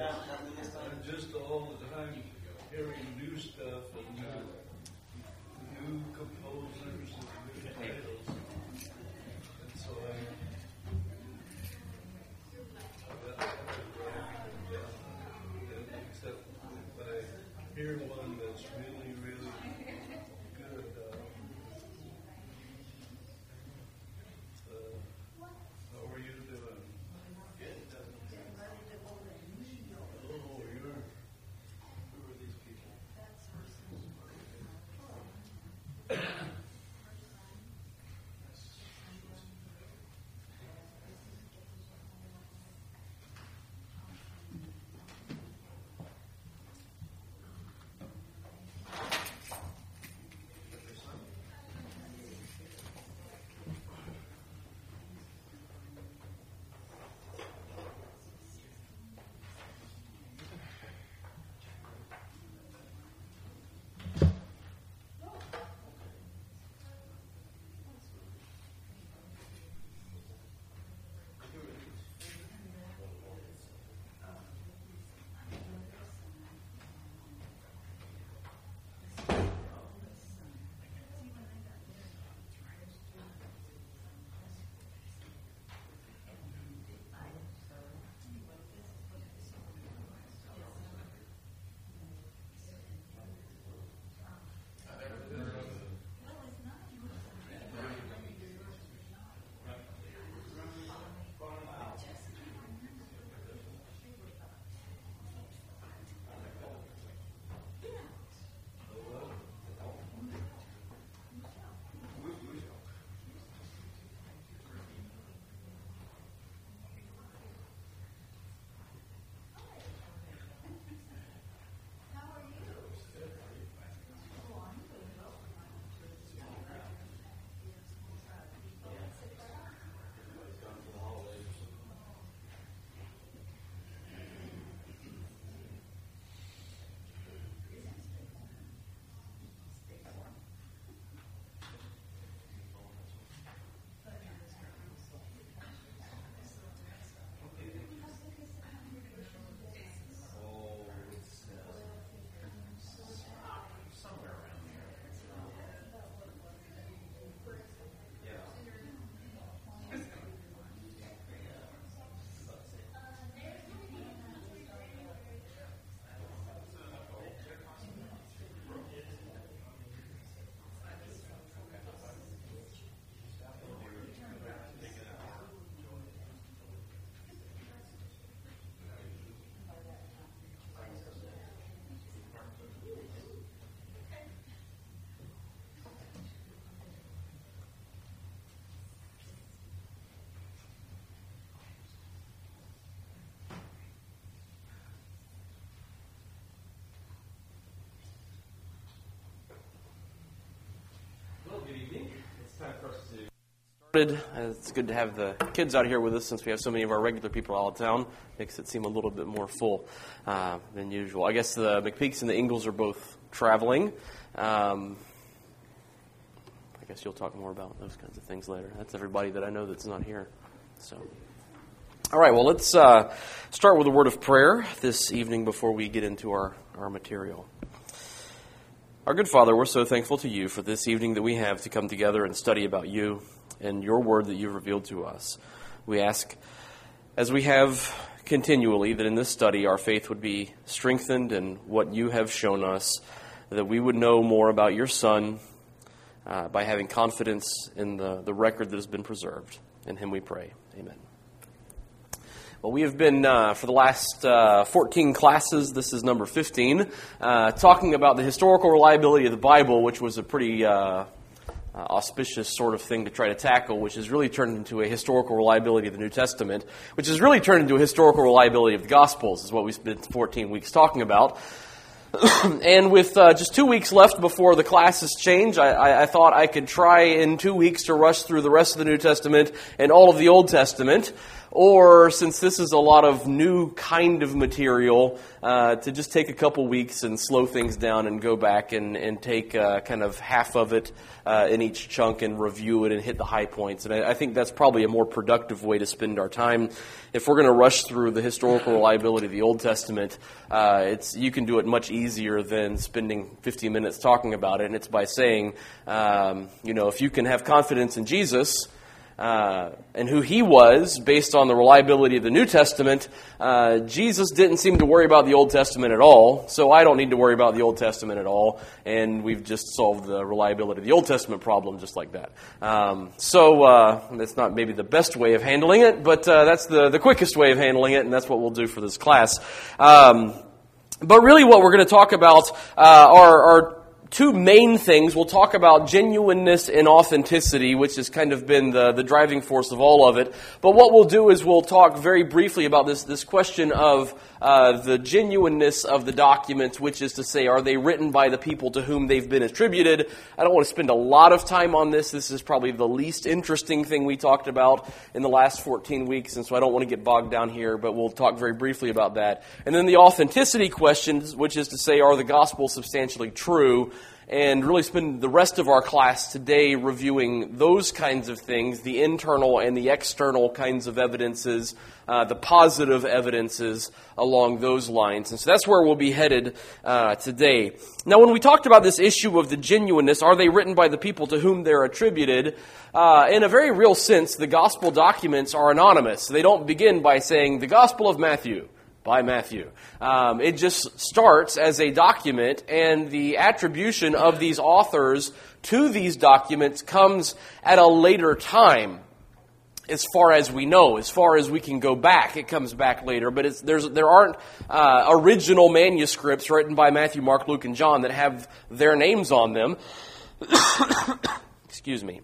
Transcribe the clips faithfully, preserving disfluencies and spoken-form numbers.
And just all the time hearing new stuff and new, new composers and new titles. And so I, I got to write them down. Except if I hear one that's really, really good, uh, uh, how are you doing? Oh, you're, who are these people? It's good to have the kids out here with us since we have so many of our regular people out of town. Makes it seem a little bit more full uh, than usual. I guess the McPeaks and the Ingalls are both traveling. Um, I guess you'll talk more about those kinds of things later. That's everybody that I know that's not here. So, all right, well, let's uh, start with a word of prayer this evening before we get into our, our material. Our good Father, we're so thankful to you for this evening that we have to come together and study about you and your word that you've revealed to us. We ask, as we have continually, that in this study our faith would be strengthened in what you have shown us, that we would know more about your Son uh, by having confidence in the, the record that has been preserved. In him we pray. Amen. Well, we have been, uh, for the last uh, fourteen classes, this is number fifteen, uh, talking about the historical reliability of the Bible, which was a pretty uh, uh, auspicious sort of thing to try to tackle, which has really turned into a historical reliability of the New Testament, which has really turned into a historical reliability of the Gospels, is what we've spent fourteen weeks talking about. And with uh, just two weeks left before the classes change, I, I, I thought I could try in two weeks to rush through the rest of the New Testament and all of the Old Testament, or since this is a lot of new kind of material, uh, to just take a couple weeks and slow things down and go back and, and take uh, kind of half of it uh, in each chunk and review it and hit the high points. And I, I think that's probably a more productive way to spend our time. If we're going to rush through the historical reliability of the Old Testament, uh, it's you can do it much easier than spending fifteen minutes talking about it. And it's by saying, um, you know, if you can have confidence in Jesus, Uh, and who he was, based on the reliability of the New Testament, uh, Jesus didn't seem to worry about the Old Testament at all, so I don't need to worry about the Old Testament at all, and we've just solved the reliability of the Old Testament problem just like that. Um, so uh, that's not maybe the best way of handling it, but uh, that's the, the quickest way of handling it, and that's what we'll do for this class. Um, but really what we're going to talk about uh, are, are two main things. We'll talk about genuineness and authenticity, which has kind of been the, the driving force of all of it. But what we'll do is we'll talk very briefly about this, this question of uh, the genuineness of the documents, which is to say, are they written by the people to whom they've been attributed? I don't want to spend a lot of time on this. This is probably the least interesting thing we talked about in the last fourteen weeks, and so I don't want to get bogged down here, but we'll talk very briefly about that. And then the authenticity questions, which is to say, are the Gospels substantially true? And really spend the rest of our class today reviewing those kinds of things, the internal and the external kinds of evidences, uh, the positive evidences along those lines. And so that's where we'll be headed uh, today. Now, when we talked about this issue of the genuineness, are they written by the people to whom they're attributed? Uh, in a very real sense, the gospel documents are anonymous. They don't begin by saying, the Gospel of Matthew, by Matthew. Um, it just starts as a document, and the attribution of these authors to these documents comes at a later time, as far as we know, as far as we can go back. It comes back later, but it's, there's, there aren't uh, original manuscripts written by Matthew, Mark, Luke, and John that have their names on them. Excuse me.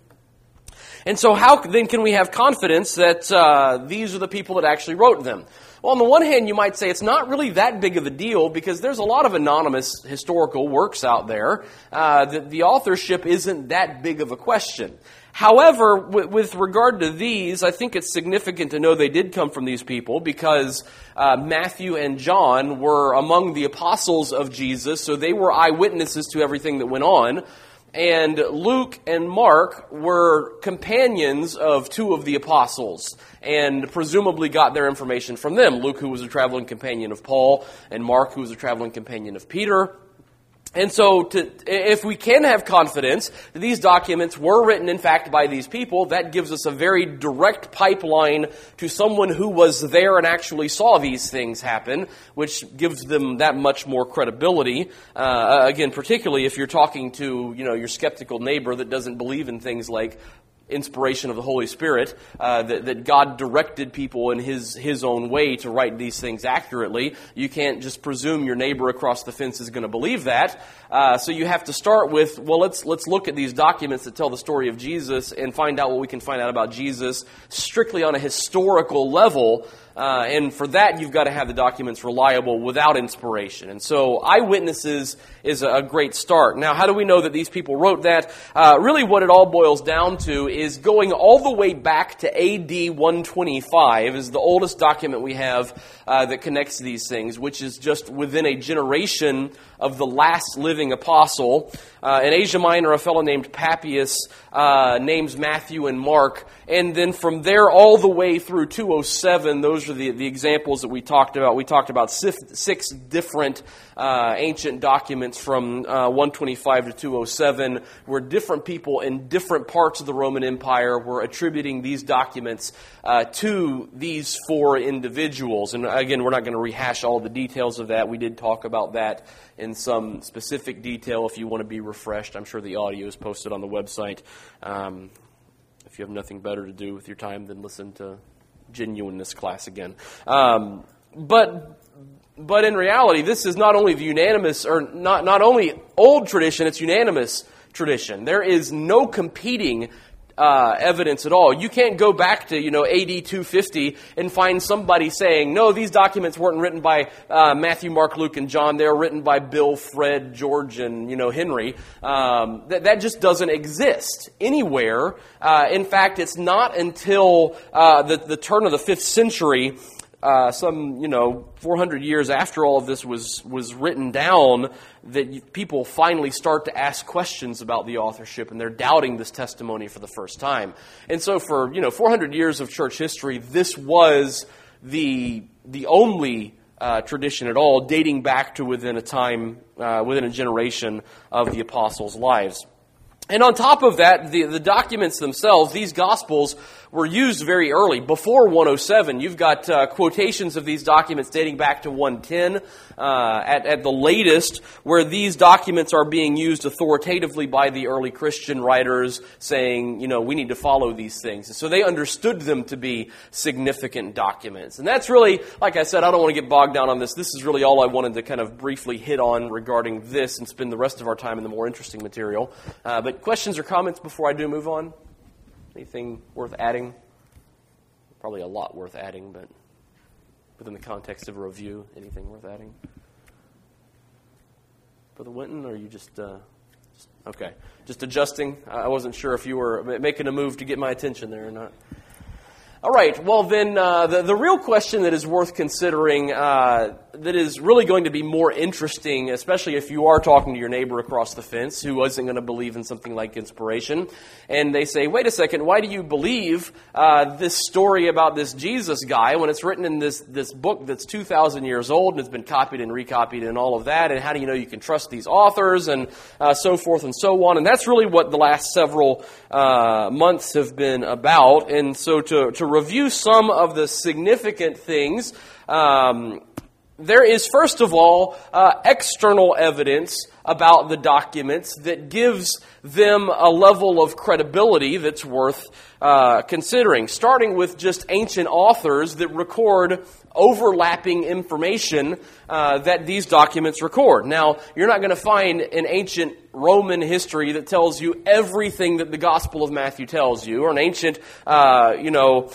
And so how then can we have confidence that uh, these are the people that actually wrote them? Well, on the one hand, you might say it's not really that big of a deal because there's a lot of anonymous historical works out there. Uh, the, the authorship isn't that big of a question. However, w- with regard to these, I think it's significant to know they did come from these people because uh, Matthew and John were among the apostles of Jesus, so they were eyewitnesses to everything that went on. And Luke and Mark were companions of two of the apostles and presumably got their information from them. Luke, who was a traveling companion of Paul, and Mark, who was a traveling companion of Peter. And so to, if we can have confidence that these documents were written, in fact, by these people, that gives us a very direct pipeline to someone who was there and actually saw these things happen, which gives them that much more credibility. Uh, again, particularly if you're talking to, you know, your skeptical neighbor that doesn't believe in things like inspiration of the Holy Spirit, uh, that, that God directed people in His His own way to write these things accurately. You can't just presume your neighbor across the fence is going to believe that. Uh, so you have to start with, well, let's let's look at these documents that tell the story of Jesus and find out what we can find out about Jesus strictly on a historical level. Uh, and for that, you've got to have the documents reliable without inspiration. And so eyewitnesses is a great start. Now, how do we know that these people wrote that? Uh, really, what it all boils down to is going all the way back to A D one twenty-five is the oldest document we have uh, that connects these things, which is just within a generation of the last living apostle. Uh, in Asia Minor, a fellow named Papias uh, names Matthew and Mark. And then from there all the way through two oh seven, those are the, the examples that we talked about. We talked about six, six different uh, ancient documents from uh, one twenty-five to two oh seven, where different people in different parts of the Roman Empire were attributing these documents uh, to these four individuals. And again, we're not going to rehash all the details of that. We did talk about that in some specific detail. If you want to be refreshed, I'm sure the audio is posted on the website. Um, if you have nothing better to do with your time than listen to genuineness class again. Um, but but in reality, this is not only the unanimous, or not, not only old tradition, it's unanimous tradition. There is no competing uh, evidence at all. You can't go back to, you know, A D two fifty and find somebody saying, no, these documents weren't written by uh, Matthew, Mark, Luke, and John. They were written by Bill, Fred, George, and, you know, Henry. Um, that, that just doesn't exist anywhere. Uh, in fact, it's not until uh, the, the turn of the fifth century, Uh, some, you know, four hundred years after all of this was, was written down, that you, people finally start to ask questions about the authorship, and they're doubting this testimony for the first time. And so for, you know, four hundred years of church history, this was the, the only uh, tradition at all, dating back to within a time, uh, within a generation of the apostles' lives. And on top of that, the, the documents themselves, these Gospels, were used very early, before one oh seven. You've got uh, quotations of these documents dating back to one ten uh, at, at the latest, where these documents are being used authoritatively by the early Christian writers, saying, you know, we need to follow these things. And so they understood them to be significant documents. And that's really, like I said, I don't want to get bogged down on this. This is really all I wanted to kind of briefly hit on regarding this and spend the rest of our time in the more interesting material. Uh, but questions or comments before I do move on? Anything worth adding? Probably a lot worth adding, but within the context of a review, anything worth adding? Brother Winton, or are you just, uh, just okay, just adjusting? I wasn't sure if you were making a move to get my attention there or not. All right, well then, uh, the, the real question that is worth considering, uh, that is really going to be more interesting, especially if you are talking to your neighbor across the fence who isn't going to believe in something like inspiration, and they say, wait a second, why do you believe uh, this story about this Jesus guy when it's written in this, this book that's two thousand years old and it's been copied and recopied and all of that, and how do you know you can trust these authors, and uh, so forth and so on. And that's really what the last several uh, months have been about. And so to, to review some of the significant things, um, there is, first of all, uh, external evidence about the documents that gives them a level of credibility that's worth uh, considering, starting with just ancient authors that record overlapping information uh, that these documents record. Now, you're not going to find an ancient Roman history that tells you everything that the Gospel of Matthew tells you, or an ancient, uh, you know...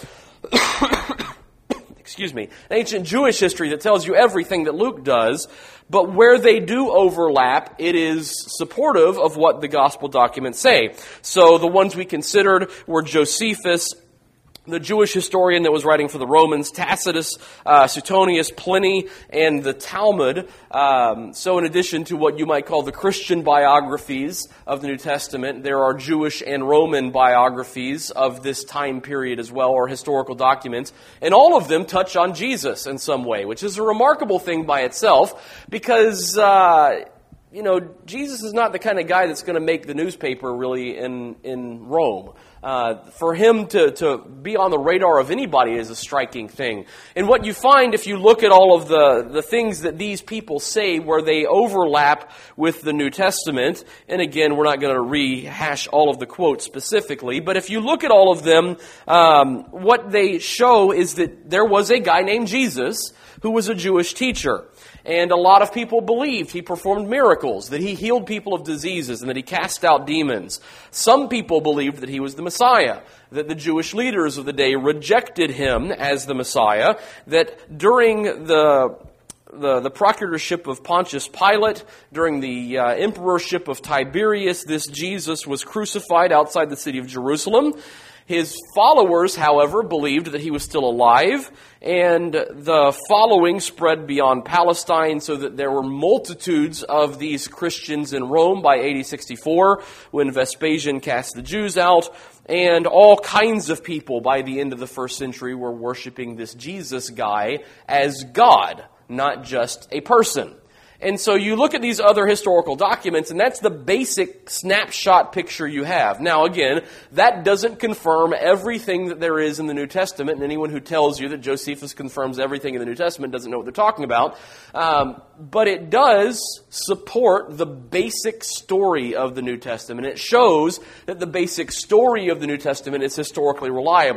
excuse me, an ancient Jewish history that tells you everything that Luke does, but where they do overlap, it is supportive of what the gospel documents say. So the ones we considered were Josephus, the Jewish historian that was writing for the Romans, Tacitus, uh, Suetonius, Pliny, and the Talmud. Um, so in addition to what you might call the Christian biographies of the New Testament, there are Jewish and Roman biographies of this time period as well, or historical documents. And all of them touch on Jesus in some way, which is a remarkable thing by itself, because... Uh, You know, Jesus is not the kind of guy that's going to make the newspaper really in, in Rome. Uh, for him to, to be on the radar of anybody is a striking thing. And what you find if you look at all of the, the things that these people say where they overlap with the New Testament, and again, we're not going to rehash all of the quotes specifically, but if you look at all of them, um, what they show is that there was a guy named Jesus who was a Jewish teacher. And a lot of people believed he performed miracles, that he healed people of diseases, and that he cast out demons. Some people believed that he was the Messiah, that the Jewish leaders of the day rejected him as the Messiah, that during the the, the procuratorship of Pontius Pilate, during the uh, emperorship of Tiberius, this Jesus was crucified outside the city of Jerusalem. His followers, however, believed that he was still alive, and the following spread beyond Palestine so that there were multitudes of these Christians in Rome by A D sixty-four when Vespasian cast the Jews out, and all kinds of people by the end of the first century were worshiping this Jesus guy as God, not just a person. And so you look at these other historical documents, and that's the basic snapshot picture you have. Now, again, that doesn't confirm everything that there is in the New Testament, and anyone who tells you that Josephus confirms everything in the New Testament doesn't know what they're talking about. Um, but it does support the basic story of the New Testament. It shows that the basic story of the New Testament is historically reliable.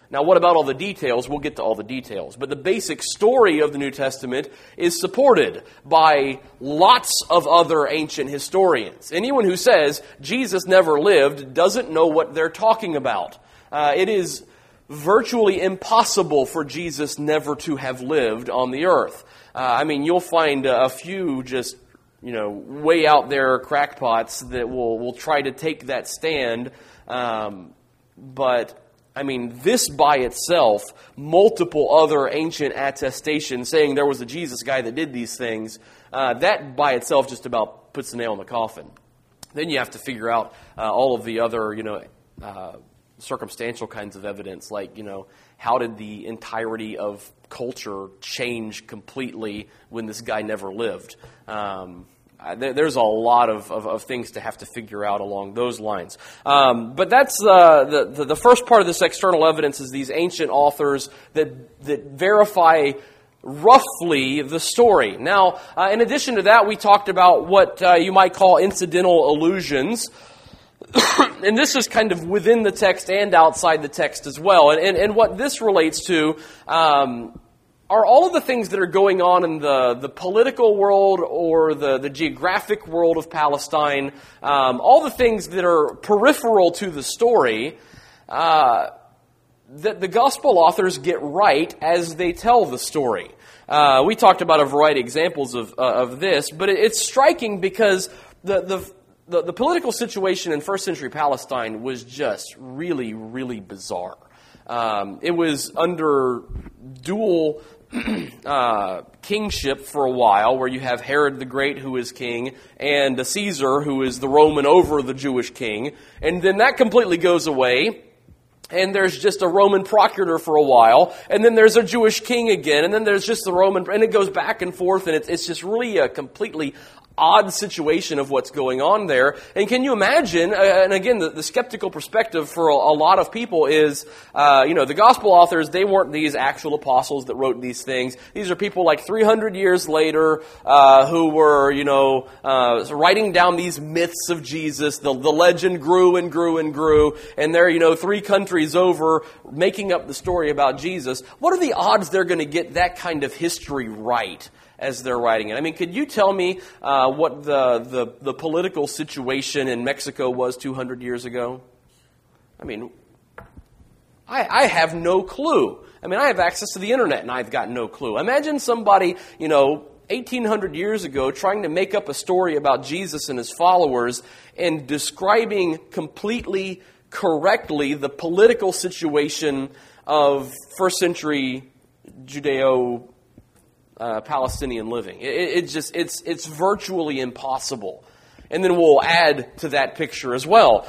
Now, what about all the details? We'll get to all the details. But the basic story of the New Testament is supported by lots of other ancient historians. Anyone who says Jesus never lived doesn't know what they're talking about. Uh, it is virtually impossible for Jesus never to have lived on the earth. Uh, I mean, you'll find a few just, you know, way out there crackpots that will, will try to take that stand. Um, but, I mean, this by itself, multiple other ancient attestations saying there was a Jesus guy that did these things, uh, that by itself just about puts the nail in the coffin. Then you have to figure out uh, all of the other, you know, uh, circumstantial kinds of evidence, like, you know, how did the entirety of culture change completely when this guy never lived? Um, there, there's a lot of, of, of things to have to figure out along those lines. Um, but that's uh, the, the the first part of this external evidence is these ancient authors that that verify roughly the story. Now, uh, in addition to that, we talked about what uh, you might call incidental allusions. And this is kind of within the text and outside the text as well. And, and, and what this relates to um, are all of the things that are going on in the, the political world or the, the geographic world of Palestine, um, all the things that are peripheral to the story, uh, that the gospel authors get right as they tell the story. Uh, we talked about a variety of examples of, uh, of this, but it, it's striking because the the The, the political situation in first century Palestine was just really, really bizarre. Um, it was under dual uh, kingship for a while, where you have Herod the Great, who is king, and Caesar, who is the Roman over the Jewish king. And then that completely goes away. And there's just a Roman procurator for a while, and then there's a Jewish king again, and then there's just the Roman, and it goes back and forth, and it's, it's just really a completely odd situation of what's going on there. And can you imagine, uh, and again, the, the skeptical perspective for a, a lot of people is, uh, you know, the gospel authors, they weren't these actual apostles that wrote these things. These are people like three hundred years later uh, who were, you know, uh, writing down these myths of Jesus. The, the legend grew and grew and grew, and they're, you know, three countries over making up the story about Jesus. What are the odds they're going to get that kind of history right as they're writing it? I mean, could you tell me uh, what the, the the political situation in Mexico was two hundred years ago? I mean, I, I have no clue. I mean, I have access to the internet, and I've got no clue. Imagine somebody, you know, eighteen hundred years ago trying to make up a story about Jesus and his followers and describing completely correctly the political situation of first century Judeo Uh, Palestinian living. It, it just it's it's virtually impossible. And then we'll add to that picture as well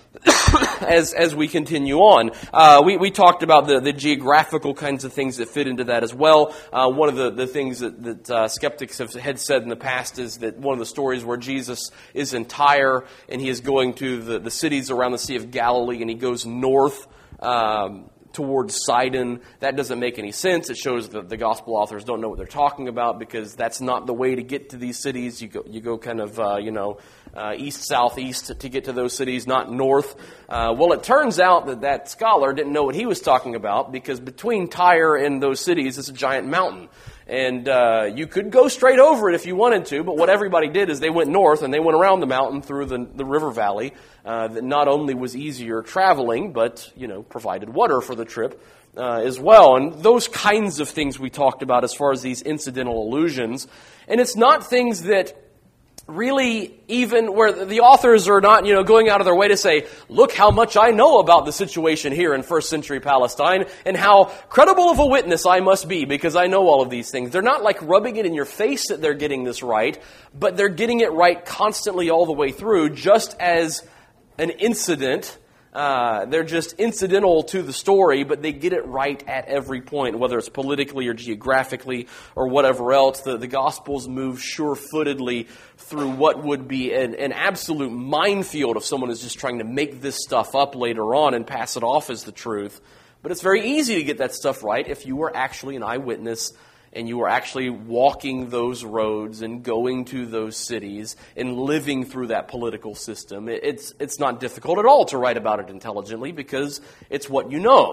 as as we continue on. Uh, we we talked about the, the geographical kinds of things that fit into that as well. Uh, one of the, the things that, that uh, skeptics have had said in the past is that one of the stories where Jesus is in Tyre and he is going to the, the cities around the Sea of Galilee, and he goes north Um, towards Sidon. That doesn't make any sense. It shows that the gospel authors don't know what they're talking about, because that's not the way to get to these cities. You go, you go kind of, uh, you know, uh, east, southeast to, to get to those cities, not north. Uh, well, it turns out that that scholar didn't know what he was talking about, because between Tyre and those cities is a giant mountain. And uh, you could go straight over it if you wanted to, but what everybody did is they went north and they went around the mountain through the, the river valley. Uh, that not only was easier traveling, but, you know, provided water for the trip uh, as well. And those kinds of things we talked about as far as these incidental allusions. And it's not things that really even where the authors are not, you know, going out of their way to say, look how much I know about the situation here in first century Palestine and how credible of a witness I must be because I know all of these things. They're not like rubbing it in your face that they're getting this right, but they're getting it right constantly all the way through, just as an incident. Uh, they're just incidental to the story, but they get it right at every point, whether it's politically or geographically or whatever else. The, the Gospels move sure-footedly through what would be an, an absolute minefield if someone is just trying to make this stuff up later on and pass it off as the truth. But it's very easy to get that stuff right if you were actually an eyewitness and you were actually walking those roads and going to those cities and living through that political system. It's it's not difficult at all to write about it intelligently because it's what you know.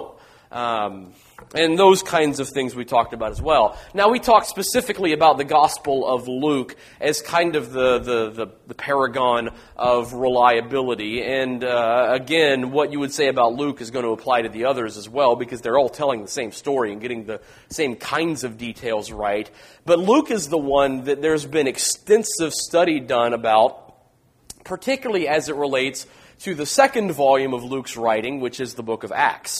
Um, and those kinds of things we talked about as well. Now, we talked specifically about the Gospel of Luke as kind of the, the, the, the paragon of reliability. And uh, again, what you would say about Luke is going to apply to the others as well, because they're all telling the same story and getting the same kinds of details right. But Luke is the one that there's been extensive study done about, particularly as it relates to the second volume of Luke's writing, which is the book of Acts.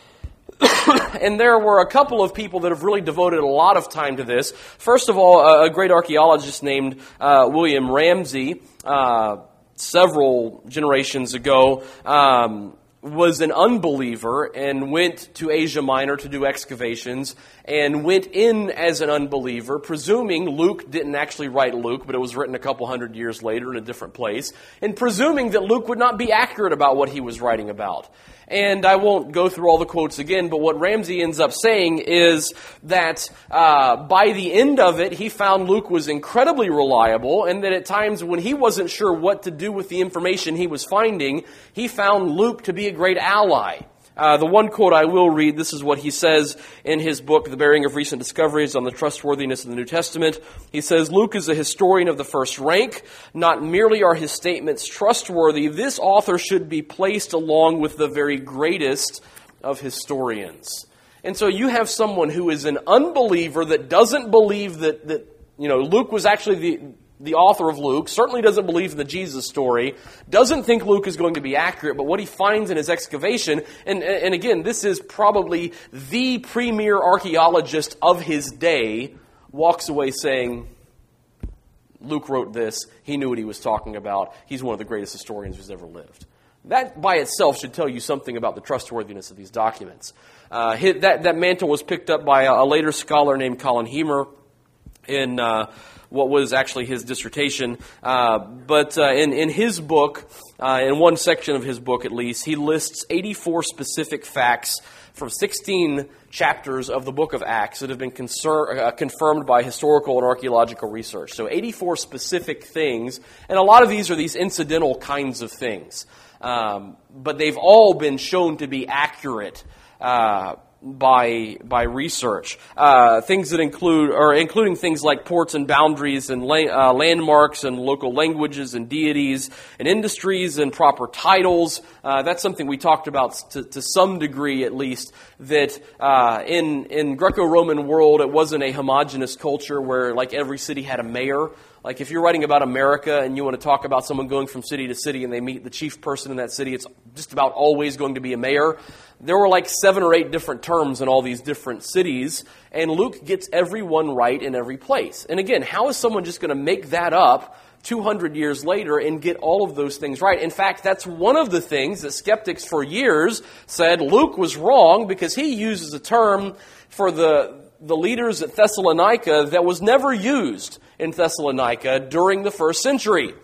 And there were a couple of people that have really devoted a lot of time to this. First of all, a great archaeologist named uh, William Ramsey, uh, several generations ago, um, was an unbeliever and went to Asia Minor to do excavations and went in as an unbeliever, presuming Luke didn't actually write Luke, but it was written a couple hundred years later in a different place, and presuming that Luke would not be accurate about what he was writing about. And I won't go through all the quotes again, but what Ramsey ends up saying is that uh, by the end of it, he found Luke was incredibly reliable, and that at times when he wasn't sure what to do with the information he was finding, he found Luke to be a great ally. Uh, the one quote I will read, this is what he says in his book, The Bearing of Recent Discoveries on the Trustworthiness of the New Testament. He says, Luke is a historian of the first rank. Not merely are his statements trustworthy, this author should be placed along with the very greatest of historians. And so you have someone who is an unbeliever that doesn't believe that, that you know, Luke was actually the... the author of Luke, certainly doesn't believe in the Jesus story, doesn't think Luke is going to be accurate, but what he finds in his excavation, and, and again, this is probably the premier archaeologist of his day, walks away saying, Luke wrote this, he knew what he was talking about, he's one of the greatest historians who's ever lived. That by itself should tell you something about the trustworthiness of these documents. Uh, his, that, that mantle was picked up by a, a later scholar named Colin Hemer in... Uh, what was actually his dissertation. Uh, but uh, in, in his book, uh, in one section of his book at least, he lists eighty-four specific facts from sixteen chapters of the book of Acts that have been concern, uh, confirmed by historical and archaeological research. So eighty-four specific things, and a lot of these are these incidental kinds of things. Um, but they've all been shown to be accurate uh by by research. Uh, things that include, or including things like ports and boundaries and la- uh, landmarks and local languages and deities and industries and proper titles. Uh, that's something we talked about to, to some degree at least, that uh, in, in Greco-Roman world it wasn't a homogeneous culture where like every city had a mayor. Like if you're writing about America and you want to talk about someone going from city to city and they meet the chief person in that city, it's just about always going to be a mayor. There were like seven or eight different terms in all these different cities, and Luke gets every one right in every place. And again, how is someone just going to make that up two hundred years later and get all of those things right? In fact, that's one of the things that skeptics for years said Luke was wrong, because he uses a term for the the leaders at Thessalonica that was never used in Thessalonica during the first century.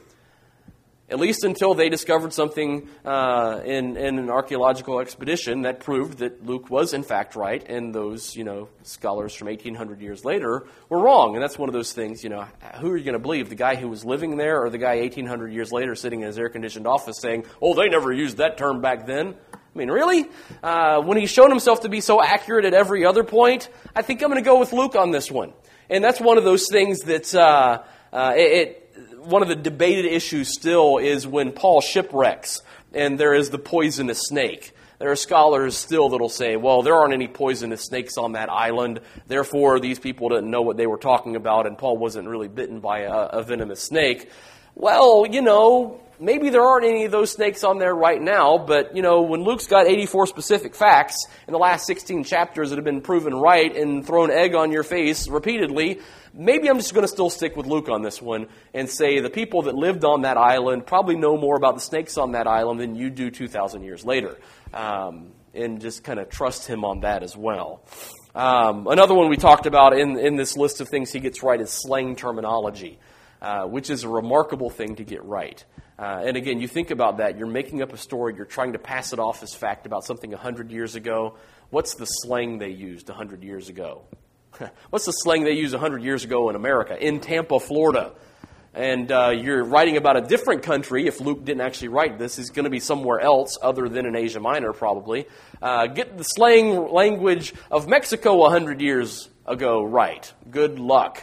At least until they discovered something uh, in, in an archaeological expedition that proved that Luke was in fact right, and those, you know, scholars from eighteen hundred years later were wrong. And that's one of those things, you know, who are you going to believe? The guy who was living there, or the guy eighteen hundred years later sitting in his air-conditioned office saying, oh, they never used that term back then? I mean, really? Uh, when he's shown himself to be so accurate at every other point, I think I'm going to go with Luke on this one. And that's one of those things that uh, uh, it, it one of the debated issues still is when Paul shipwrecks and there is the poisonous snake. There are scholars still that will say, well, there aren't any poisonous snakes on that island, therefore these people didn't know what they were talking about, and Paul wasn't really bitten by a, a venomous snake. Well, you know, maybe there aren't any of those snakes on there right now, but, you know, when Luke's got eighty-four specific facts in the last sixteen chapters that have been proven right and thrown egg on your face repeatedly, maybe I'm just going to still stick with Luke on this one and say the people that lived on that island probably know more about the snakes on that island than you do two thousand years later, um, and just kind of trust him on that as well. Um, another one we talked about in, in this list of things he gets right is slang terminology, uh, which is a remarkable thing to get right. Uh, and again, you think about that. You're making up a story. You're trying to pass it off as fact about something one hundred years ago. What's the slang they used one hundred years ago? What's the slang they used one hundred years ago in America, in Tampa, Florida? and uh, you're writing about a different country, if Luke didn't actually write this, he's going to be somewhere else other than in Asia Minor probably, uh, get the slang language of Mexico one hundred years ago right. Good luck.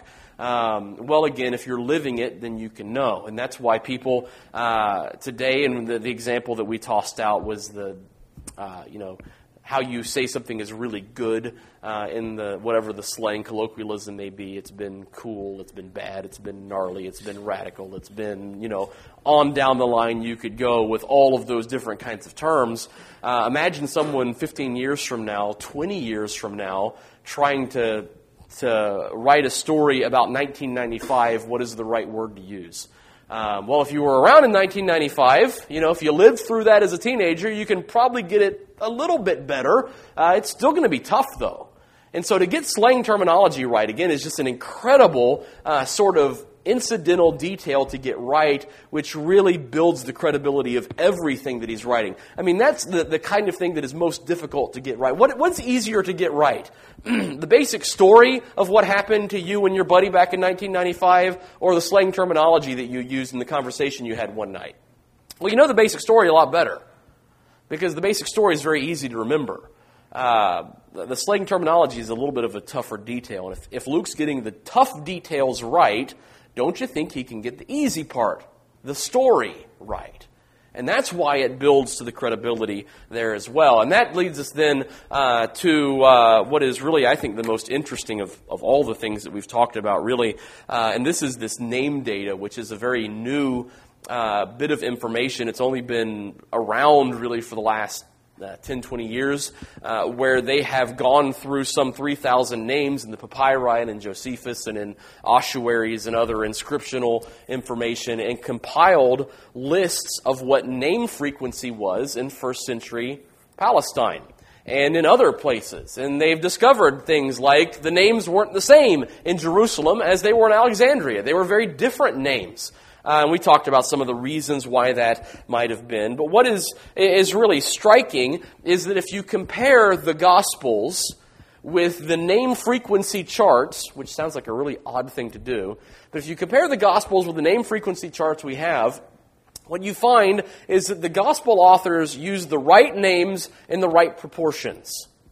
Um, well, again, if you're living it, then you can know. And that's why people uh, today, and the, the example that we tossed out was the, uh, you know, how you say something is really good uh, in the whatever the slang colloquialism may be. It's been cool, it's been bad, it's been gnarly, it's been radical, it's been, you know, on down the line you could go with all of those different kinds of terms. Uh, imagine someone fifteen years from now, twenty years from now, trying to to write a story about nineteen ninety-five, what is the right word to use? Um, well, if you were around in nineteen ninety-five, you know, if you lived through that as a teenager, you can probably get it a little bit better. Uh, it's still going to be tough, though. And so to get slang terminology right, again, is just an incredible uh, sort of incidental detail to get right, which really builds the credibility of everything that he's writing. I mean, that's the, the kind of thing that is most difficult to get right. What, what's easier to get right? The basic story of what happened to you and your buddy back in nineteen ninety-five, or the slang terminology that you used in the conversation you had one night? Well, you know the basic story a lot better, because the basic story is very easy to remember. Uh, the, the slang terminology is a little bit of a tougher detail, and if, if Luke's getting the tough details right, don't you think he can get the easy part, the story, right? And that's why it builds to the credibility there as well. And that leads us then uh, to uh, what is really, I think, the most interesting of, of all the things that we've talked about, really. Uh, and this is this name data, which is a very new uh, bit of information. It's only been around, really, for the last Uh, ten, twenty years, uh, where they have gone through some three thousand names in the papyri and in Josephus and in ossuaries and other inscriptional information and compiled lists of what name frequency was in first century Palestine and in other places. And they've discovered things like the names weren't the same in Jerusalem as they were in Alexandria. They were very different names. Uh, and we talked about some of the reasons why that might have been. But what is is really striking is that if you compare the Gospels with the name frequency charts, which sounds like a really odd thing to do, but if you compare the Gospels with the name frequency charts we have, what you find is that the Gospel authors use the right names in the right proportions.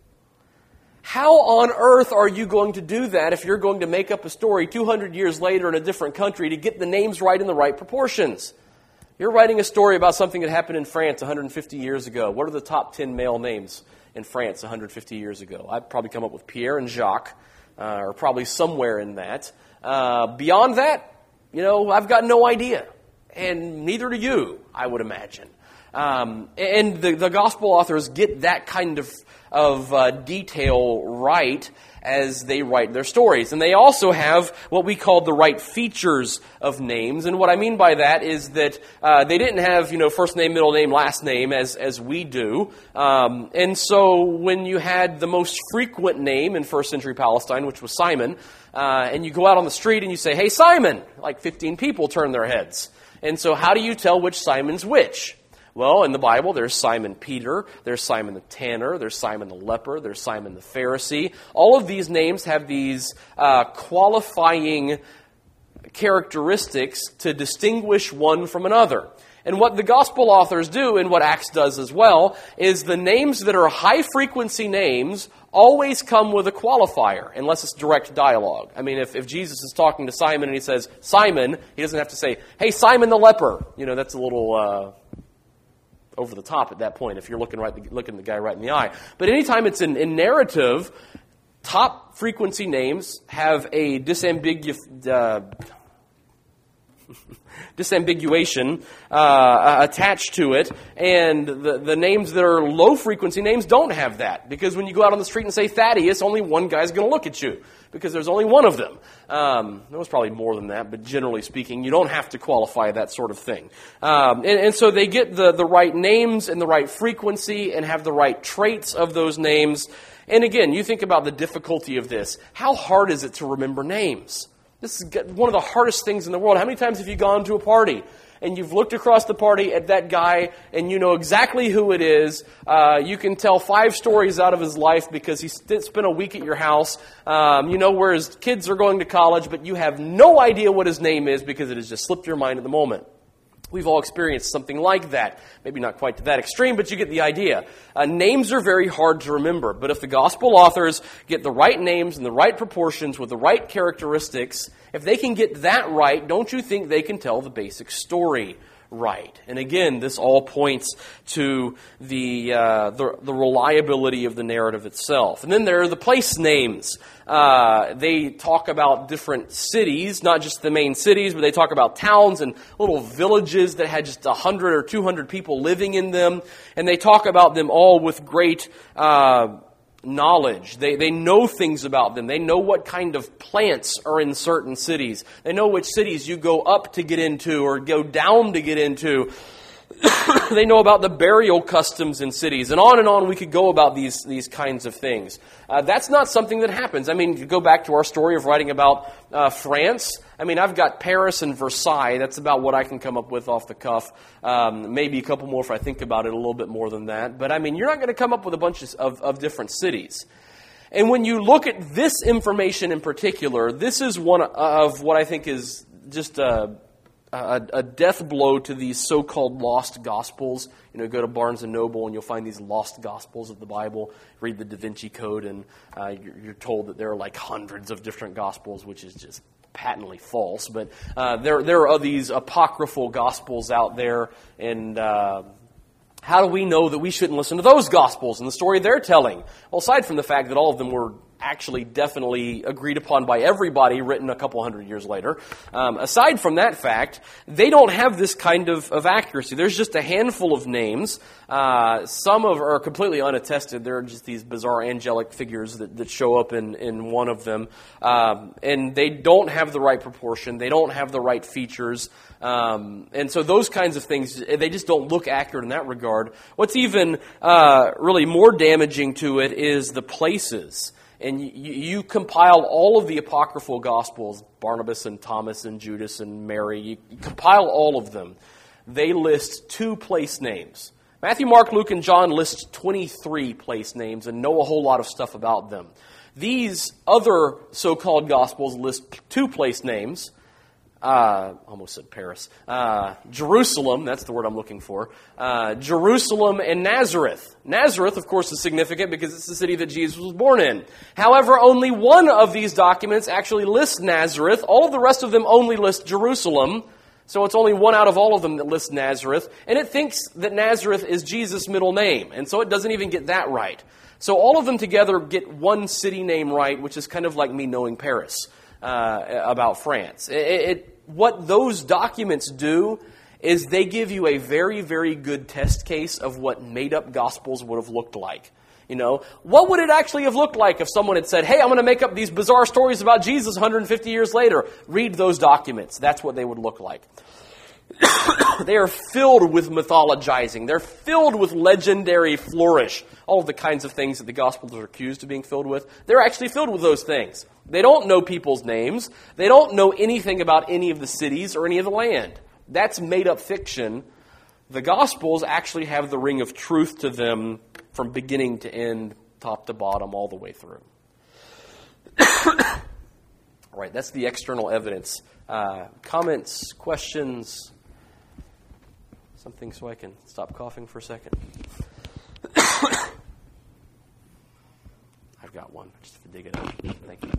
How on earth are you going to do that if you're going to make up a story two hundred years later in a different country to get the names right in the right proportions? You're writing a story about something that happened in France one hundred fifty years ago. What are the top ten male names in France one hundred fifty years ago? I'd probably come up with Pierre and Jacques, uh, or probably somewhere in that. Uh, beyond that, you know, I've got no idea. And neither do you, I would imagine. Um, and the, the gospel authors get that kind of of uh, detail right as they write their stories. And they also have what we call the right features of names. And what I mean by that is that uh, they didn't have, you know, first name, middle name, last name as, as we do. Um, and so when you had the most frequent name in first century Palestine, which was Simon, uh, and you go out on the street and you say, "Hey, Simon," like fifteen people turn their heads. And so how do you tell which Simon's which? Well, in the Bible, there's Simon Peter, there's Simon the Tanner, there's Simon the Leper, there's Simon the Pharisee. All of these names have these uh, qualifying characteristics to distinguish one from another. And what the gospel authors do, and what Acts does as well, is the names that are high-frequency names always come with a qualifier, unless it's direct dialogue. I mean, if, if Jesus is talking to Simon and he says, "Simon," he doesn't have to say, "Hey, Simon the leper." You know, that's a little Uh, over the top at that point if you're looking right looking the guy right in the eye. But anytime it's in, in narrative, top frequency names have a disambiguous uh, disambiguation uh, attached to it, and the, the names that are low frequency names don't have that, because when you go out on the street and say Thaddeus, only one guy's going to look at you, because there's only one of them. Um, there was probably more than that, but generally speaking, you don't have to qualify that sort of thing. Um, and, and so they get the, the right names and the right frequency and have the right traits of those names. And again, you think about the difficulty of this. How hard is it to remember names? This is one of the hardest things in the world. How many times have you gone to a party and you've looked across the party at that guy, and you know exactly who it is. Uh, you can tell five stories out of his life because he st- spent a week at your house. Um, you know where his kids are going to college, but you have no idea what his name is because it has just slipped your mind at the moment. We've all experienced something like that. Maybe not quite to that extreme, but you get the idea. Uh, names are very hard to remember, but if the gospel authors get the right names in the right proportions with the right characteristics, if they can get that right, don't you think they can tell the basic story right? And again, this all points to the, uh, the the reliability of the narrative itself. And then there are the place names. Uh, they talk about different cities, not just the main cities, but they talk about towns and little villages that had just one hundred or two hundred people living in them. And they talk about them all with great uh knowledge. They they know things about them. They know what kind of plants are in certain cities. They know which cities you go up to get into or go down to get into. They know about the burial customs in cities, and on and on we could go about these these kinds of things. Uh, that's not something that happens. I mean, you go back to our story of writing about uh, France. I mean, I've got Paris and Versailles. That's about what I can come up with off the cuff. Um, maybe a couple more if I think about it a little bit more than that. But I mean, you're not going to come up with a bunch of, of different cities. And when you look at this information in particular, this is one of what I think is just a A, a death blow to these so-called lost gospels. You know, go to Barnes and Noble and you'll find these lost gospels of the Bible. Read the Da Vinci Code and uh, you're, you're told that there are like hundreds of different gospels, which is just patently false. But uh, there, there are these apocryphal gospels out there, and uh, how do we know that we shouldn't listen to those gospels and the story they're telling? Well, aside from the fact that all of them were actually definitely agreed upon by everybody, written a couple hundred years later. Um, aside from that fact, they don't have this kind of, of accuracy. There's just a handful of names. Uh, some of are completely unattested. There are just these bizarre angelic figures that, that show up in, in one of them. Um, and they don't have the right proportion. They don't have the right features. Um, and so those kinds of things, they just don't look accurate in that regard. What's even uh, really more damaging to it is the places. And you, you compile all of the apocryphal gospels, Barnabas and Thomas and Judas and Mary, you, you compile all of them. They list two place names. Matthew, Mark, Luke, and John list twenty-three place names and know a whole lot of stuff about them. These other so-called gospels list two place names. Uh, almost said Paris. Uh, Jerusalem, that's the word I'm looking for. Uh, Jerusalem and Nazareth. Nazareth, of course, is significant because it's the city that Jesus was born in. However, only one of these documents actually lists Nazareth. All of the rest of them only list Jerusalem. So it's only one out of all of them that lists Nazareth. And it thinks that Nazareth is Jesus' middle name. And so it doesn't even get that right. So all of them together get one city name right, which is kind of like me knowing Paris uh, about France. It, it What those documents do is they give you a very, very good test case of what made-up gospels would have looked like. You know, what would it actually have looked like if someone had said, hey, I'm going to make up these bizarre stories about Jesus one hundred fifty years later. Read those documents. That's what they would look like. They are filled with mythologizing. They're filled with legendary flourish. All of the kinds of things that the Gospels are accused of being filled with. They're actually filled with those things. They don't know people's names. They don't know anything about any of the cities or any of the land. That's made-up fiction. The Gospels actually have the ring of truth to them from beginning to end, top to bottom, all the way through. All right, that's the external evidence. Uh, comments, questions, something so I can stop coughing for a second. I've got one, just to dig it up. Thank you.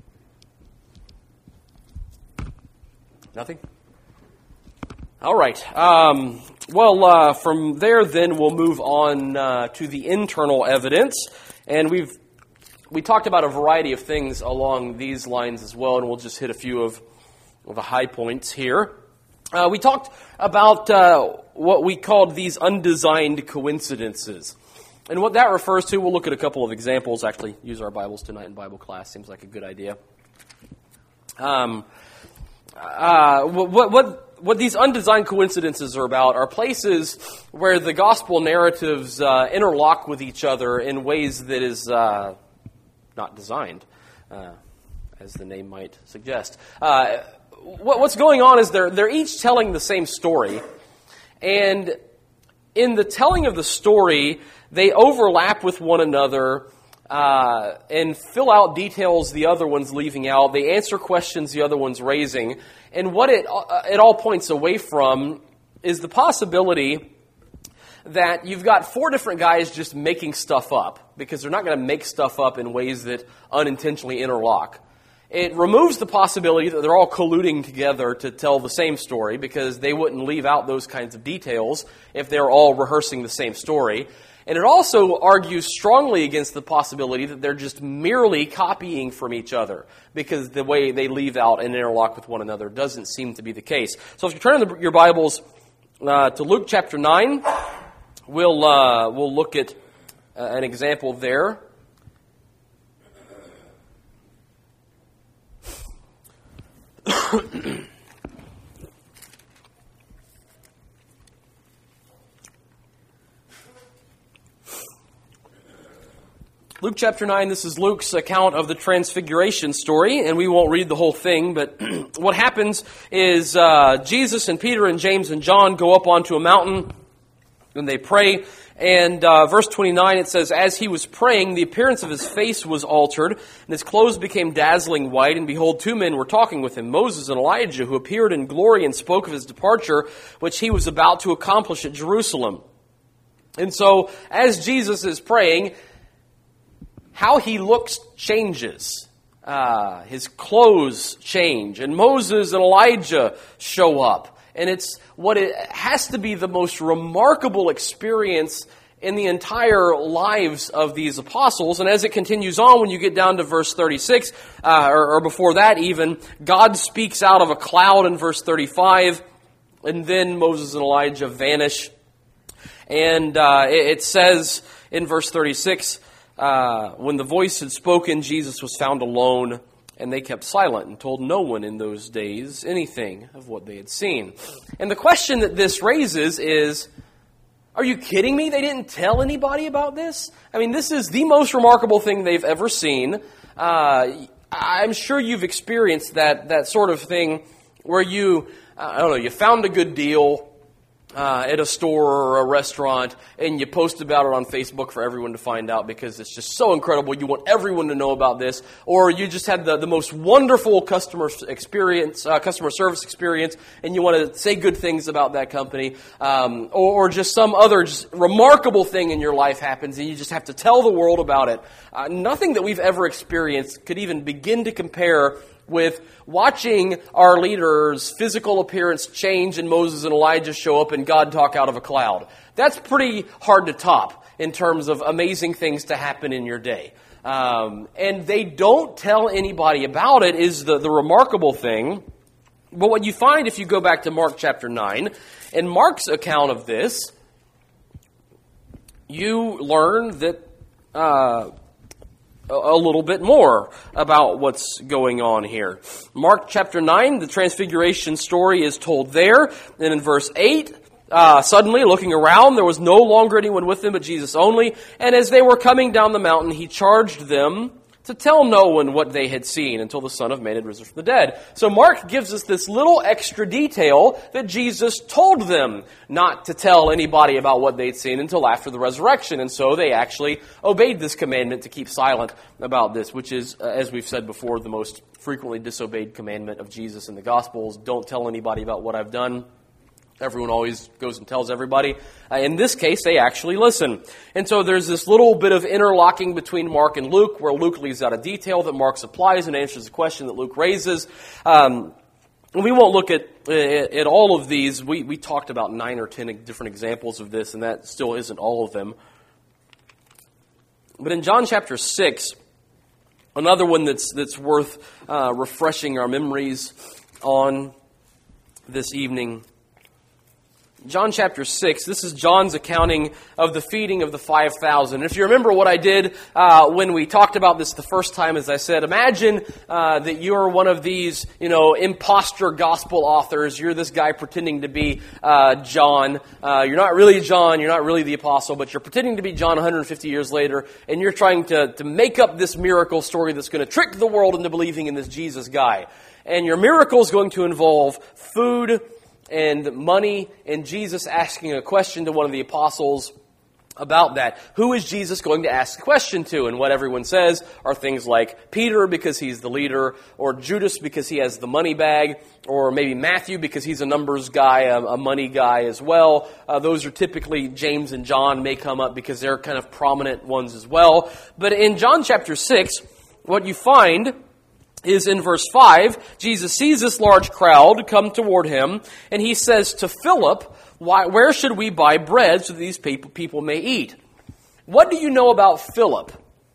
Nothing? All right. Um, well, uh, from there, then, we'll move on uh, to the internal evidence. And we've we talked about a variety of things along these lines as well, and we'll just hit a few of, of the high points here. Uh, we talked about uh, what we called these undesigned coincidences. And what that refers to, we'll look at a couple of examples, actually use our Bibles tonight in Bible class. Seems like a good idea. Um, uh, what, what, what these undesigned coincidences are about are places where the gospel narratives uh, interlock with each other in ways that is uh, not designed, uh, as the name might suggest. Uh, what, what's going on is they're, they're each telling the same story. And in the telling of the story, they overlap with one another uh, and fill out details the other one's leaving out. They answer questions the other one's raising. And what it, uh, it all points away from is the possibility that you've got four different guys just making stuff up, because they're not going to make stuff up in ways that unintentionally interlock. It removes the possibility that they're all colluding together to tell the same story, because they wouldn't leave out those kinds of details if they're all rehearsing the same story. And it also argues strongly against the possibility that they're just merely copying from each other, because the way they leave out and interlock with one another doesn't seem to be the case. So if you turn your Bibles uh, to Luke chapter nine, we'll uh, we'll look at uh, an example there. Luke chapter nine, this is Luke's account of the Transfiguration story, and we won't read the whole thing, but what happens is uh, Jesus and Peter and James and John go up onto a mountain, and they pray, and uh, verse twenty-nine, it says, "As he was praying, the appearance of his face was altered, and his clothes became dazzling white, and behold, two men were talking with him, Moses and Elijah, who appeared in glory and spoke of his departure, which he was about to accomplish at Jerusalem." And so, as Jesus is praying, how he looks changes. Uh, his clothes change, and Moses and Elijah show up. And it's what it has to be the most remarkable experience in the entire lives of these apostles. And as it continues on, when you get down to verse thirty-six, uh, or, or before that even, God speaks out of a cloud in verse thirty-five, and then Moses and Elijah vanish. And uh, it, it says in verse thirty-six, uh, when the voice had spoken, Jesus was found alone, and they kept silent and told no one in those days anything of what they had seen. And the question that this raises is, are you kidding me? They didn't tell anybody about this? I mean, this is the most remarkable thing they've ever seen. Uh, I'm sure you've experienced that that sort of thing where you, I don't know, you found a good deal Uh, at a store or a restaurant, and you post about it on Facebook for everyone to find out because it's just so incredible. You want everyone to know about this. Or you just had the, the most wonderful customer experience, uh, customer service experience, and you want to say good things about that company. Um, or, or just some other just remarkable thing in your life happens, and you just have to tell the world about it. Uh, nothing that we've ever experienced could even begin to compare with watching our leaders' physical appearance change and Moses and Elijah show up and God talk out of a cloud. That's pretty hard to top in terms of amazing things to happen in your day. Um, and they don't tell anybody about it is the, the remarkable thing. But what you find if you go back to Mark chapter nine, in Mark's account of this, you learn that Uh, a little bit more about what's going on here. Mark chapter nine, the Transfiguration story is told there. And in verse eight, uh, suddenly looking around, there was no longer anyone with them but Jesus only. And as they were coming down the mountain, he charged them to tell no one what they had seen until the Son of Man had risen from the dead. So Mark gives us this little extra detail that Jesus told them not to tell anybody about what they'd seen until after the resurrection. And so they actually obeyed this commandment to keep silent about this, which is, uh, as we've said before, the most frequently disobeyed commandment of Jesus in the Gospels. Don't tell anybody about what I've done. Everyone always goes and tells everybody. Uh, in this case, they actually listen. And so there's this little bit of interlocking between Mark and Luke, where Luke leaves out a detail that Mark supplies and answers the question that Luke raises. Um, and we won't look at, at, at all of these. We, we talked about nine or ten different examples of this, and that still isn't all of them. But in John chapter six, another one that's, that's worth uh, refreshing our memories on this evening, John chapter six, this is John's accounting of the feeding of the five thousand. If you remember what I did uh, when we talked about this the first time, as I said, imagine uh, that you're one of these, you know, imposter gospel authors. You're this guy pretending to be uh, John. Uh, you're not really John, you're not really the apostle, but you're pretending to be John one hundred fifty years later, and you're trying to, to make up this miracle story that's going to trick the world into believing in this Jesus guy. And your miracle is going to involve food and money, and Jesus asking a question to one of the apostles about that. Who is Jesus going to ask a question to? And what everyone says are things like Peter because he's the leader, or Judas because he has the money bag, or maybe Matthew because he's a numbers guy, a, a money guy as well. Uh, those are typically James and John may come up because they're kind of prominent ones as well. But in John chapter six, what you find is in verse five, Jesus sees this large crowd come toward him, and he says to Philip, Why, where should we buy bread so that these people, people may eat? What do you know about Philip?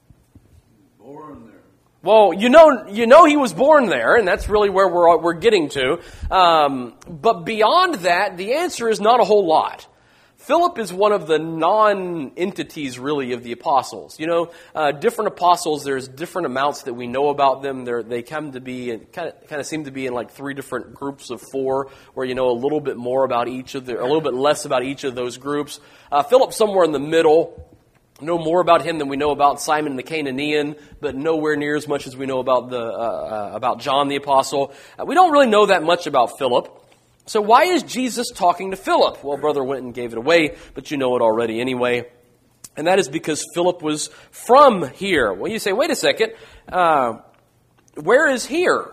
Born there. Well, you know, you know he was born there, and that's really where we're we're getting to. Um, but beyond that, the answer is not a whole lot. Philip is one of the non-entities, really, of the apostles. You know, uh, different apostles, there's different amounts that we know about them. They're, they come to be, kind of, kind of seem to be in like three different groups of four, where you know a little bit more about each of the, a little bit less about each of those groups. Uh, Philip's somewhere in the middle. Know more about him than we know about Simon the Canaanian, but nowhere near as much as we know about the uh, uh, about John the Apostle. Uh, we don't really know that much about Philip. So why is Jesus talking to Philip? Well, Brother Winton gave it away, but you know it already anyway. And that is because Philip was from here. Well, you say, wait a second, uh, where is here?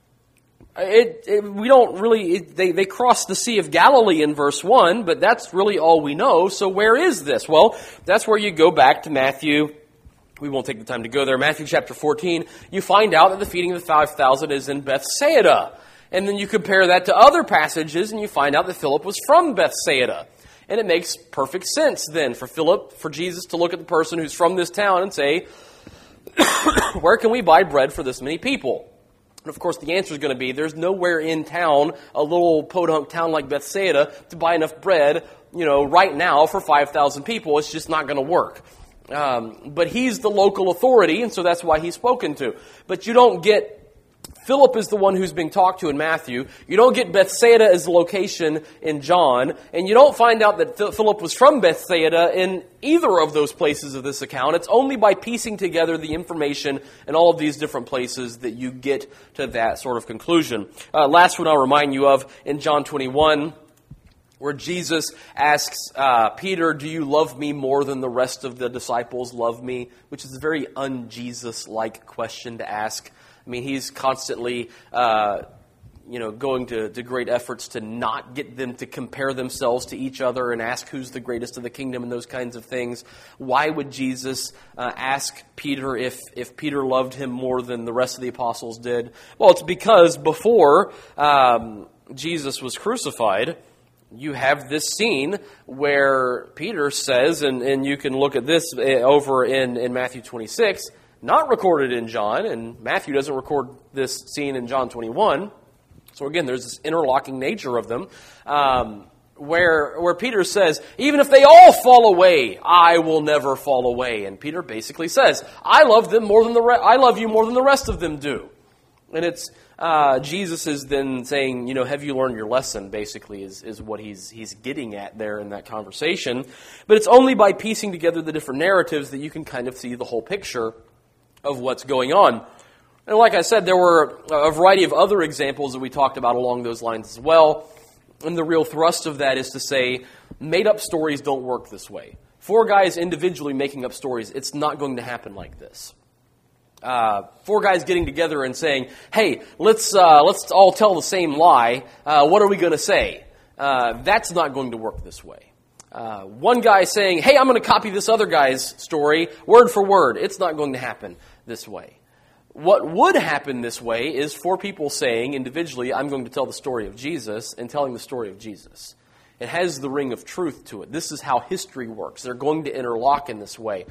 It, it, we don't really, it, they, they crossed the Sea of Galilee in verse one, but that's really all we know. So where is this? Well, that's where you go back to Matthew. We won't take the time to go there. Matthew chapter fourteen, you find out that the feeding of the five thousand is in Bethsaida. And then you compare that to other passages, and you find out that Philip was from Bethsaida. And it makes perfect sense then for Philip, for Jesus to look at the person who's from this town and say, where can we buy bread for this many people? And of course the answer is going to be, there's nowhere in town, a little podunk town like Bethsaida, to buy enough bread, you know, right now for five thousand people. It's just not going to work. Um, but he's the local authority, and so that's why he's spoken to. But you don't get Philip is the one who's being talked to in Matthew. You don't get Bethsaida as the location in John. And you don't find out that Philip was from Bethsaida in either of those places of this account. It's only by piecing together the information in all of these different places that you get to that sort of conclusion. Uh, last one I'll remind you of in John twenty-one, where Jesus asks uh, Peter, do you love me more than the rest of the disciples love me? Which is a very un-Jesus-like question to ask. I mean, he's constantly, uh, you know, going to, to great efforts to not get them to compare themselves to each other and ask who's the greatest of the kingdom and those kinds of things. Why would Jesus uh, ask Peter if, if Peter loved him more than the rest of the apostles did? Well, it's because before um, Jesus was crucified, you have this scene where Peter says, and, and you can look at this over in, in Matthew twenty-six, not recorded in John, and Matthew doesn't record this scene in John twenty-one. So again, there's this interlocking nature of them, um, where where Peter says, even if they all fall away, I will never fall away. And Peter basically says, I love them more than the re- I love you more than the rest of them do. And it's uh, Jesus is then saying, you know, have you learned your lesson? Basically, is is what he's he's getting at there in that conversation. But it's only by piecing together the different narratives that you can kind of see the whole picture of what's going on. And like I said, there were a variety of other examples that we talked about along those lines as well. And the real thrust of that is to say, made-up stories don't work this way. Four guys individually making up stories, it's not going to happen like this. Uh, four guys getting together and saying, hey, let's uh, let's all tell the same lie. Uh, what are we going to say? Uh, that's not going to work this way. Uh, one guy saying, hey, I'm going to copy this other guy's story word for word. It's not going to happen this way. What would happen this way is four people saying individually, I'm going to tell the story of Jesus, and telling the story of Jesus. It has the ring of truth to it. This is how history works. They're going to interlock in this way.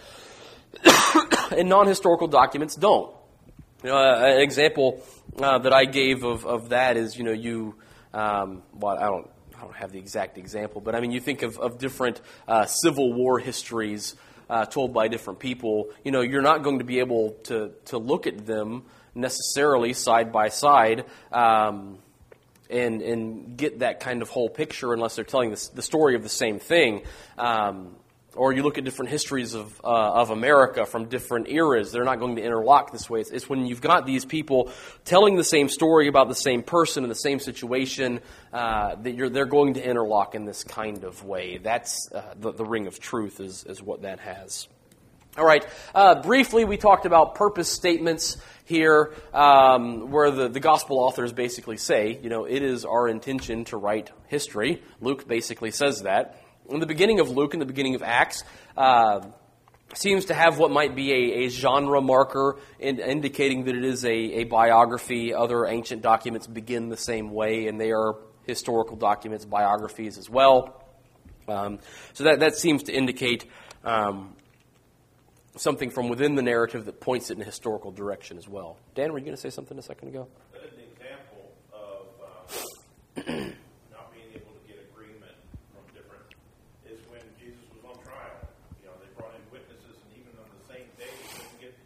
And non-historical documents don't. You know, uh, an example uh, that I gave of, of that is, you know, you, um, well, I don't I don't have the exact example, but I mean, you think of, of different uh, Civil War histories uh, told by different people. You know, you're not going to be able to, to look at them necessarily side by side um, and and get that kind of whole picture unless they're telling the, the story of the same thing. Um, or you look at different histories of uh, of America from different eras. They're not going to interlock this way. It's, it's when you've got these people telling the same story about the same person in the same situation uh, that you're they're going to interlock in this kind of way. That's uh, the, the ring of truth is, is what that has. All right. Uh, briefly, we talked about purpose statements here, um, where the, the gospel authors basically say, you know, it is our intention to write history. Luke basically says that. In the beginning of Luke, in the beginning of Acts, uh, seems to have what might be a, a genre marker in, indicating that it is a, a biography. Other ancient documents begin the same way, and they are historical documents, biographies as well. Um, so that, that seems to indicate um, something from within the narrative that points it in a historical direction as well. Dan, were you going to say something a second ago? An example of uh, not being able to get agreement from different is when Jesus was on trial. You know, they brought in witnesses, and even on the same day, they couldn't get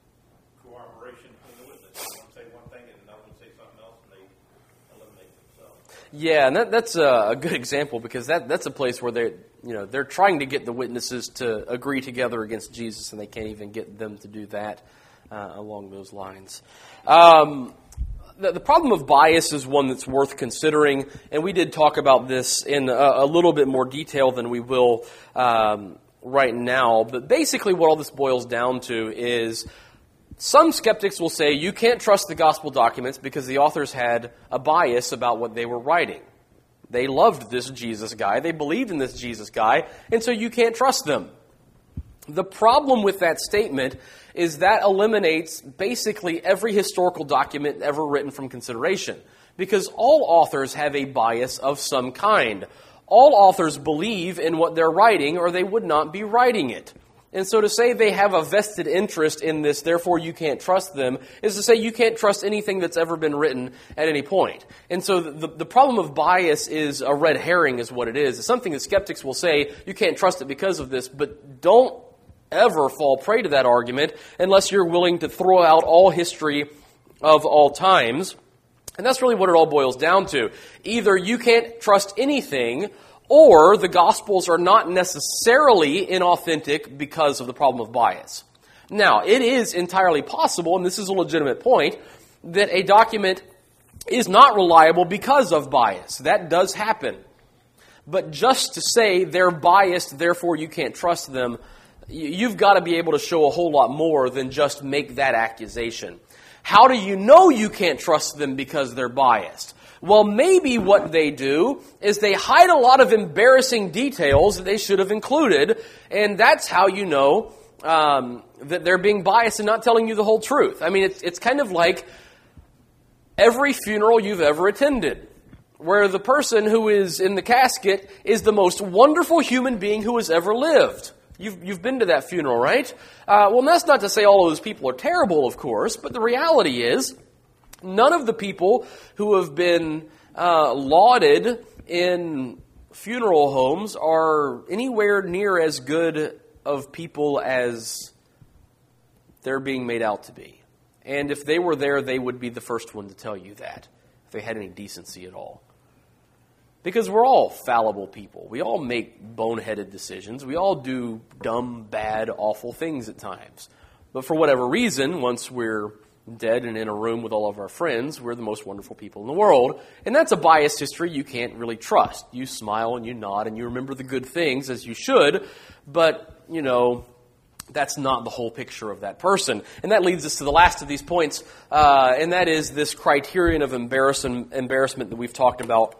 cooperation from the witnesses. One say one thing, and another one say something else, and they eliminate themselves. Yeah, and that, that's a, a good example because that, that's a place where they're, you know, they're trying to get the witnesses to agree together against Jesus, and they can't even get them to do that uh, along those lines. Um, the, the problem of bias is one that's worth considering, and we did talk about this in a, a little bit more detail than we will um, right now. But basically what all this boils down to is some skeptics will say you can't trust the gospel documents because the authors had a bias about what they were writing. They loved this Jesus guy. They believed in this Jesus guy. And so you can't trust them. The problem with that statement is that eliminates basically every historical document ever written from consideration. Because all authors have a bias of some kind. All authors believe in what they're writing or they would not be writing it. And so to say they have a vested interest in this, therefore you can't trust them, is to say you can't trust anything that's ever been written at any point. And so the, the problem of bias is a red herring is what it is. It's something that skeptics will say, you can't trust it because of this, but don't ever fall prey to that argument unless you're willing to throw out all history of all times. And that's really what it all boils down to. Either you can't trust anything, or the Gospels are not necessarily inauthentic because of the problem of bias. Now, it is entirely possible, and this is a legitimate point, that a document is not reliable because of bias. That does happen. But just to say they're biased, therefore you can't trust them, you've got to be able to show a whole lot more than just make that accusation. How do you know you can't trust them because they're biased? Well, maybe what they do is they hide a lot of embarrassing details that they should have included, and that's how you know um, that they're being biased and not telling you the whole truth. I mean, it's, it's kind of like every funeral you've ever attended, where the person who is in the casket is the most wonderful human being who has ever lived. You've, you've been to that funeral, right? Uh, well, that's not to say all of those people are terrible, of course, but the reality is none of the people who have been uh, lauded in funeral homes are anywhere near as good of people as they're being made out to be. And if they were there, they would be the first one to tell you that, if they had any decency at all. Because we're all fallible people. We all make boneheaded decisions. We all do dumb, bad, awful things at times. But for whatever reason, once we're dead and in a room with all of our friends, we're the most wonderful people in the world. And that's a biased history you can't really trust. You smile and you nod and you remember the good things as you should, but, you know, that's not the whole picture of that person. And that leads us to the last of these points, uh, and that is this criterion of embarrassment, embarrassment that we've talked about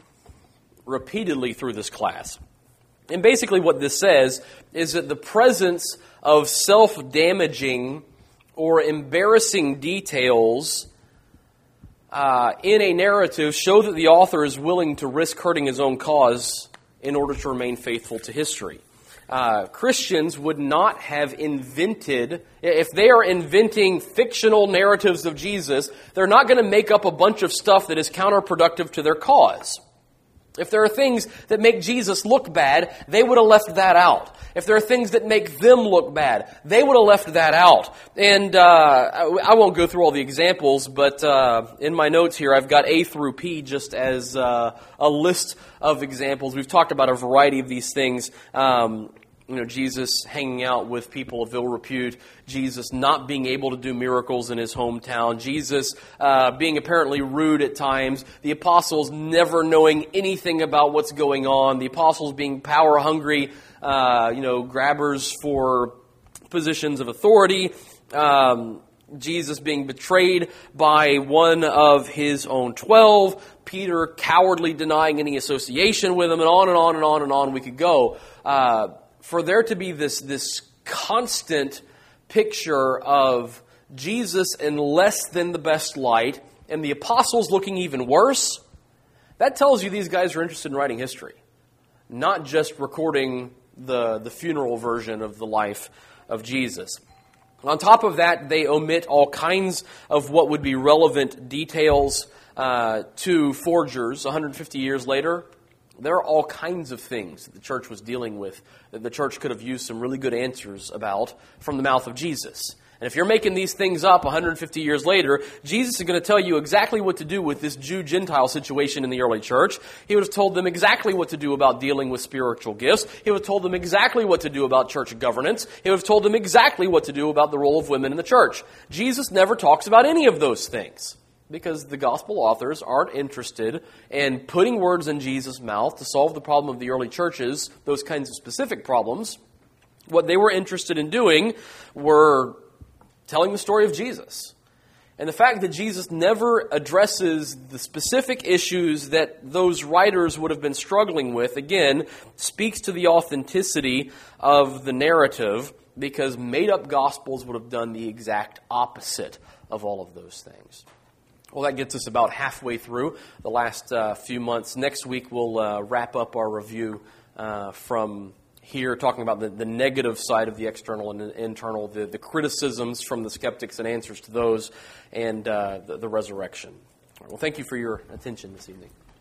repeatedly through this class. And basically what this says is that the presence of self-damaging or embarrassing details uh, in a narrative show that the author is willing to risk hurting his own cause in order to remain faithful to history. Uh, Christians would not have invented, if they are inventing fictional narratives of Jesus, they're not going to make up a bunch of stuff that is counterproductive to their cause. If there are things that make Jesus look bad, they would have left that out. If there are things that make them look bad, they would have left that out. And uh, I won't go through all the examples, but uh, in my notes here, I've got A through P just as uh, a list of examples. We've talked about a variety of these things. Um, You know, Jesus hanging out with people of ill repute, Jesus not being able to do miracles in his hometown, Jesus uh, being apparently rude at times, the apostles never knowing anything about what's going on, the apostles being power hungry, uh, you know, grabbers for positions of authority, um, Jesus being betrayed by one of his own twelve, Peter cowardly denying any association with him, and on and on and on and on we could go. Uh, For there to be this, this constant picture of Jesus in less than the best light and the apostles looking even worse, that tells you these guys are interested in writing history, not just recording the, the funeral version of the life of Jesus. On top of that, they omit all kinds of what would be relevant details uh, to forgers one hundred fifty years later. There are all kinds of things that the church was dealing with that the church could have used some really good answers about from the mouth of Jesus. And if you're making these things up one hundred fifty years later, Jesus is going to tell you exactly what to do with this Jew-Gentile situation in the early church. He would have told them exactly what to do about dealing with spiritual gifts. He would have told them exactly what to do about church governance. He would have told them exactly what to do about the role of women in the church. Jesus never talks about any of those things, because the gospel authors aren't interested in putting words in Jesus' mouth to solve the problem of the early churches, those kinds of specific problems. What they were interested in doing were telling the story of Jesus. And the fact that Jesus never addresses the specific issues that those writers would have been struggling with, again, speaks to the authenticity of the narrative, because made-up gospels would have done the exact opposite of all of those things. Well, that gets us about halfway through the last uh, few months. Next week, we'll uh, wrap up our review uh, from here, talking about the, the negative side of the external and internal, the, the criticisms from the skeptics and answers to those, and uh, the, the resurrection. All right, well, thank you for your attention this evening.